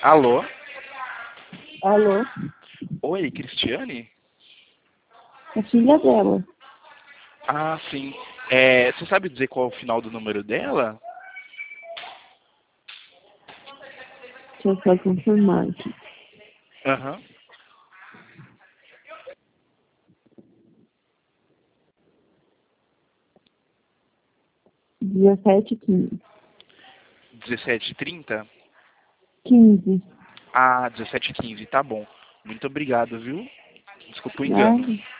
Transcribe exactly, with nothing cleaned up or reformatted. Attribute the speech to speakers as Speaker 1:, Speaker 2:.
Speaker 1: Alô?
Speaker 2: Alô?
Speaker 1: Oi, Cristiane?
Speaker 2: É filha dela.
Speaker 1: Ah, sim. É, você sabe dizer qual é o final do número dela?
Speaker 2: Deixa eu só confirmar aqui.
Speaker 1: Aham.
Speaker 2: dezessete, quinze.
Speaker 1: dezessete trinta?
Speaker 2: quinze.
Speaker 1: Ah, dezessete quinze, tá bom. Muito obrigado, viu? Desculpa o engano.
Speaker 2: Nada.